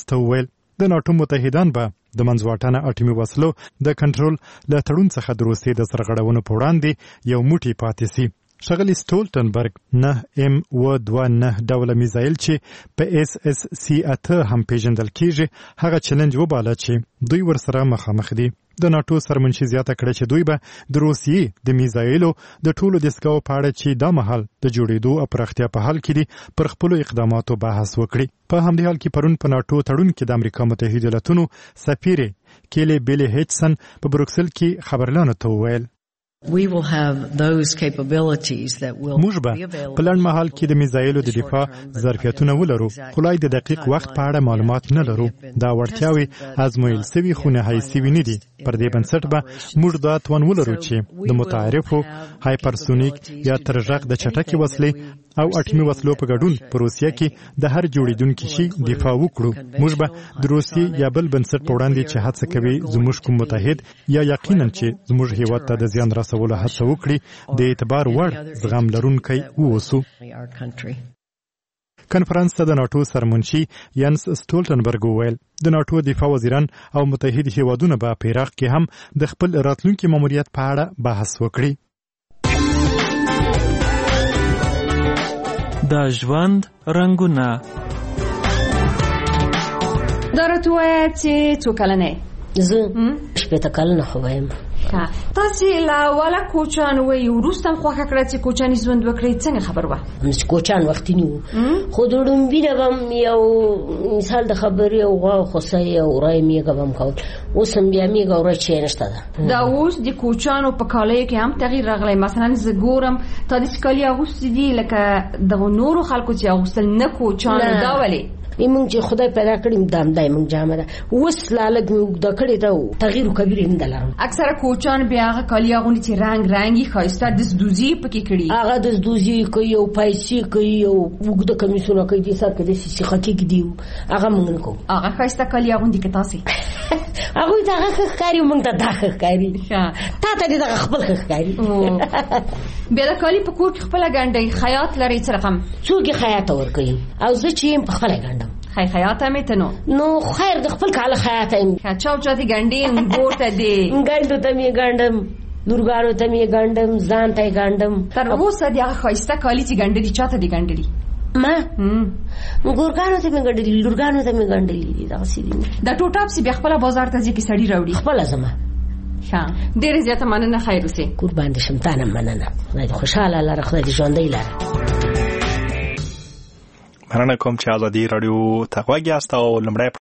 ته وویل د ناټو متحدان به د منځواټنه اټومي وسلو د کنټرول له تړون څخه د روسیې د سرغړونو په وړاندې یو موټی پاتې سي. ښاغلي سټولټنبرګ 9M29 ډوله میزایل چې په SSC-8 هم پیژندل کیږي هغه چلنج وباله چې دوی ورسره مخامخ دي. د ناټو سرمنشي زیاته کړه چې دوی به د روسیې د میزایلو د ټولو دستګاو په اړه چې دا مهال د جوړېدو او پراختیا په حال کې دي پر خپلو اقداماتو بحث وکړي. په همدې حال کې پرون په ناټو تړون کې د امریکا متحده ایالاتونو سفیر کیلی بیلی هیچسن په بروکسل کې خبرلانو ته وویل موږ به په لنډ مهال کې د میزایلو د دفاع ظرفیتونه ولرو، خو لا د دقیق وخت په اړه معلومات نه لرو. دا وړتیاوې ازمویل سوي خو نهایي سوي نه دي. پر دې بنسټ به موږ دا توان ولرو چې د متعارفو هایپرسونیک یا ترغږ د چټکې وسلې او اټومي وسلو په ګډون په روسیه کې د هر جوړیدونکي شي دفاع وکړو. موږ به د روسیې یا بل بنسټ په وړاندې چې هڅه کوي زموږ کوم متحد یا یقینا چې زموږ هیواد ته د زیان رسولو هڅه وکړي د اعتبار وړ زغم لرونکی ووسو. کنفرانس ته د ناټو سرمنشي ینس سټولټنبرګ وویل د ناټو دفاع وزیران او متحد هیوادونه به په عراق کې هم د خپل راتلونکي ماموریت په اړه بحث وکړي. د ژوند رنګونه دا راته ووایه چې څو کلنه یې؟ زه 80 کلنه خو یم. تاسې له اوله کوچان وایي وروسته هم خوښه کړه چې کوچاني ژوند وکړئ، څنګه خبر وه؟ کوچان وختي نه وو، خو د ړومبي نه به م یو مثال د خبرې او غوا او خوسۍ او وری میږه به م کول. اوس هم بیا میږه وری چې نشته ده. دا اوس د کوچانو په کالیو کې هم تغییر راغلی. مثلا زه ګورم تا داسې کالي اغوستي دي لکه دغو نورو خلکو چې اغوستل نه کوچانو. دا ولې؟ موږ چې خدای پیدا کړی دامدای موږ جامه ده اوس لالګ موږ د کړی ته تغییر کبیر نه دلارم. اکثره کوچان بیا هغه کالی اغونی چې رنگ رنگي ښایسته دزدوزي پکې کړي، هغه دزدوزي کوي او پیسې کوي او وګد کمیسونه کوي د سات کې د سیخه کې دیو هغه موږ نه کوو. هغه ښایسته کالی اغوندي کې تاسو هغه دغه ښکاری موږ ته دغه ښکاری تا ته دغه خپل ښکاری. بیا د کالی په کور کې خپل ګنډي خیاط لري څه رقم؟ څوک خیاط ور کوي او زه چې په خپل ګنډم. خیاط هم ته نو خیر د خپل کاله خیاط هم چاو چاته ګنډي ګورته دی ګنډو ته می ګنډم لورګانو ته می ګنډم ځان ته ګنډم. تر اوسه دی هغه خایسته کالی چې ګنډلي چاته دی ګنډلي؟ ما ګورګانو ته می ګنډلي لورګانو ته می ګنډلي دا سیدی. دا ټوټاپس بیا خپل بازار ته ځي کې سړی راوړي خپل زما. ډېر زیاته مننه، خیر اوسې. قربان دې شم تانه مننه. خدای دې خوشاله لره، خدای دې ژوندۍ لره. مننه کوم چې ازادي رادیو ته غوږ یاست او لمړی